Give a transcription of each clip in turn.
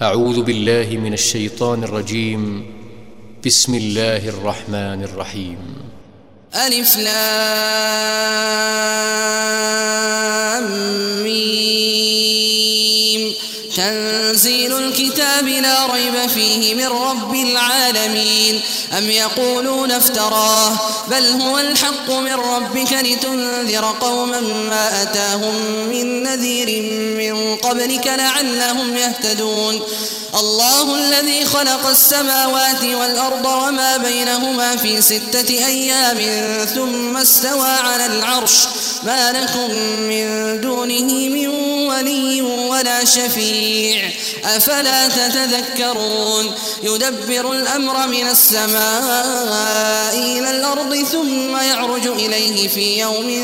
أعوذ بالله من الشيطان الرجيم. بسم الله الرحمن الرحيم. ألف لام ميم. تنزيل الكتاب لا ريب فيه من رب العالمين. أم يقولون افتراه بل هو الحق من ربك لتنذر قوما ما أتاهم من نذير من قبلك لعلهم يهتدون. الله الذي خلق السماوات والأرض وما بينهما في 6 أيام ثم استوى على العرش ما لكم من دونه من ولي ولا شفيع أفلا تتذكرون. يدبر الأمر من السماء إلى الأرض ثم يعرج إليه في يوم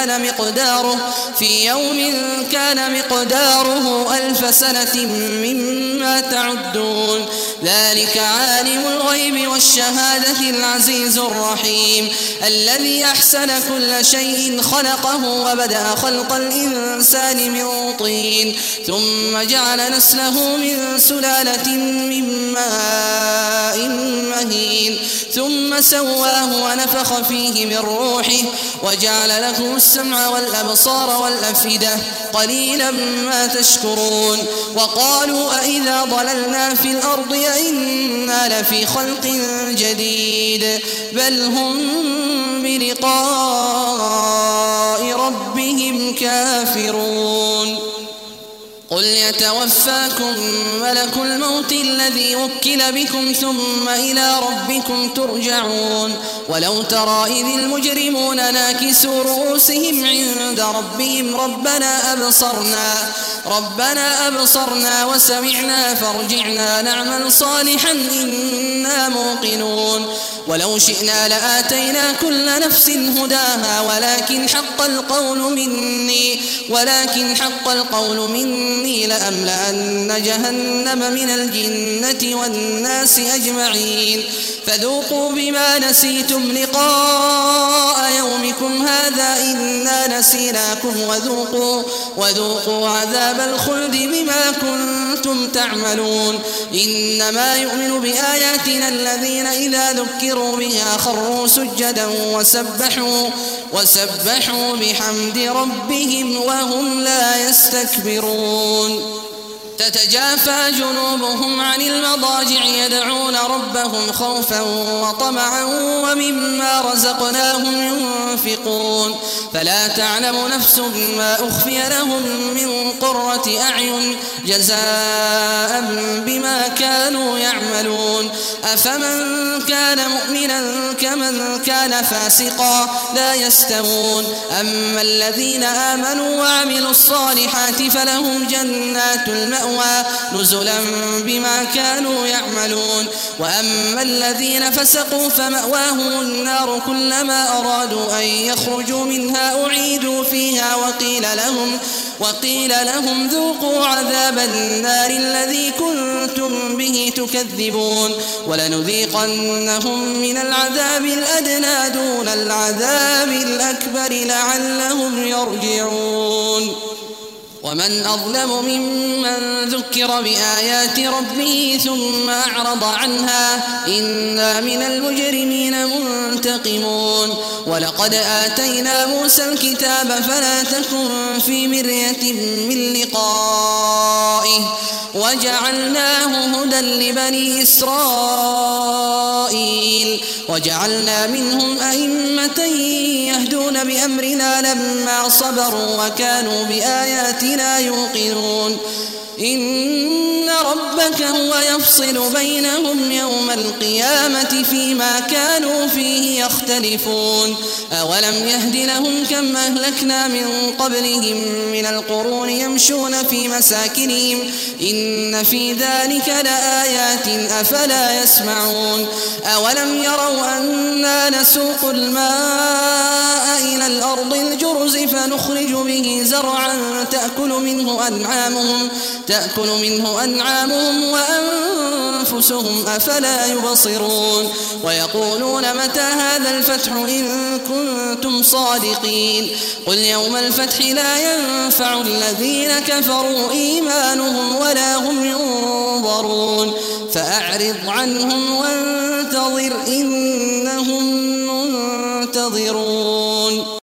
كان مقداره 1000 سنة مما تعدون. ذلك عالم الغيب والشهادة العزيز الرحيم الذي أحسن كل شيء خلقه وبدأ خلق الإنسان من طين ثم جعل نسله من سلالة من ماء مهين ثم سواه ونفخ فيه من روحه وجعل لكم السمع والأبصار والأفئدة قليلا ما تشكرون. وقالوا أإذا ضللنا في الأرض أإنا لفي خلق جديد بل هم بلقاء ربهم كافرون. قل يتوفاكم ملك الموت الذي وكل بكم ثم إلى ربكم ترجعون. ولو ترى إذ المجرمون ناكسوا رؤوسهم عند ربهم ربنا أبصرنا وسمعنا فارجعنا نعمل صالحا إنا موقنون. ولو شئنا لآتينا كل نفس هداها ولكن حق القول مني لأملأن جهنم من الجنة والناس أجمعين. فذوقوا بما نسيتم لقاء يومكم هذا إنا نسيناكم وذوقوا عذاب الخلد بما كنتم تعملون. إنما يؤمن بآياتنا الذين إذا ذكروا بها خروا سجدا وسبحوا بحمد ربهم وهم لا يستكبرون. تتجافى جنوبهم عن المضاجع يدعون ربهم خوفا وطمعا ومما رزقناهم ينفقون. فلا تعلم نفس ما أخفي لهم من قرة أعين جزاء بما كانوا يعملون. أفمن كان مؤمنا كمن كان فاسقا لا يستوون. أما الذين آمنوا وعملوا الصالحات فلهم جنات المأوى نزلا بما كانوا يعملون. وأما الذين فسقوا فمأواهم النار كلما أرادوا أن يخرجوا منها أعيدوا فيها وقيل لهم ذوقوا عذاب النار الذي كنتم به تكذبون. ولنذيقنهم من العذاب الأدنى دون العذاب الأكبر لعلهم يرجعون. ومن أظلم ممن ذكر بآيات ربه ثم أعرض عنها إنا من المجرمين منتقمون. ولقد آتينا موسى الكتاب فلا تكن في مرية من لقائه وجعلناه هدى لبني إسرائيل وجعلنا منهم أئمة يهدون بأمرنا لما صبروا وكانوا بآياتنا يوقنون. إن ربك هو يفصل بينهم يوم القيامة فيما كانوا فيه يختلفون. أولم يهد لهم كم أهلكنا من قبلهم من القرون يمشون في مساكنهم إن في ذلك لآيات أفلا يسمعون. أولم يروا أنا نسوق الماء إلى الأرض الجرز فنخرج به زرعا تأكل منه أنعامهم وأنفسهم أفلا يبصرون. ويقولون متى هذا الفتح إن كنتم صادقين. قل يوم الفتح لا ينفع الذين كفروا إيمانهم ولا هم ينظرون. محضرون فأعرض عنهم وانتظر إنهم منتظرون.